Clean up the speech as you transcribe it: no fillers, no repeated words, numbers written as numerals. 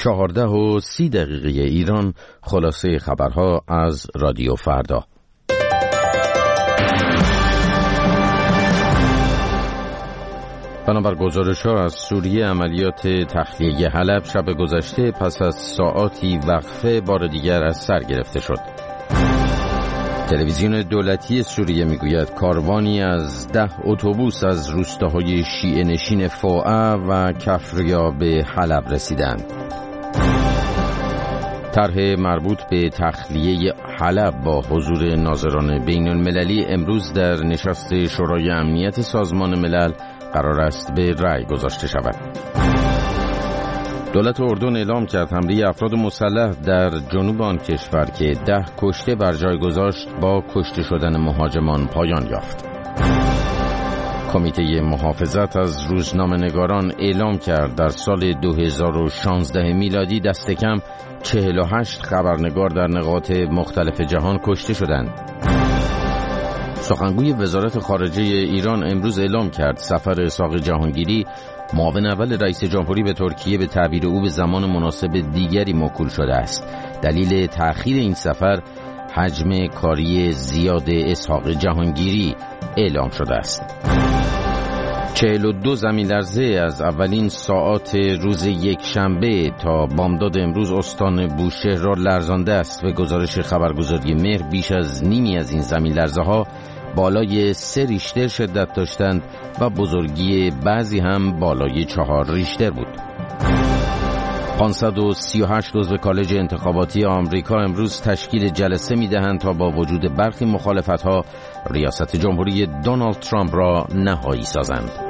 14:30 ایران. خلاصه خبرها از رادیو فردا. بنابر گزارش‌ها از سوریه، عملیات تخلیه حلب شب گذشته پس از ساعاتی وقفه بار دیگر از سر گرفته شد. تلویزیون دولتی سوریه میگوید کاروانی از 10 اتوبوس از روستاهای شیعه نشین فوعه و کفریا به حلب رسیدند. طرح مربوط به تخلیه حلب با حضور ناظران بین المللی امروز در نشست شورای امنیت سازمان ملل قرار است به رأی گذاشته شود. دولت اردن اعلام کرد حمله افراد مسلح در جنوب آن کشور که 10 کشته بر جای گذاشت با کشته شدن مهاجمان پایان یافت. کمیته محافظت از روزنامه‌نگاران اعلام کرد در سال 2016 میلادی دست کم 48 خبرنگار در نقاط مختلف جهان کشته شدند. سخنگوی وزارت خارجه ایران امروز اعلام کرد سفر اسحاق جهانگیری، معاون اول رئیس جمهوری به ترکیه، به تعبیر او به زمان مناسب دیگری موکول شده است. دلیل تأخیر این سفر حجم کاری زیاد اسحاق جهانگیری اعلام شده است. 42 زمین‌لرزه از اولین ساعات روز یکشنبه تا بامداد امروز استان بوشهر را لرزانده است. به گزارش خبرگزاری مهر بیش از نیمی از این زمین‌لرزه‌ها بالای 3 ریشتر شدت داشتند و بزرگی بعضی هم بالای 4 ریشتر بود. 538 عضو کالج انتخاباتی آمریکا امروز تشکیل جلسه می‌دهند تا با وجود برخی مخالفت‌ها ریاست جمهوری دونالد ترامپ را نهایی سازند.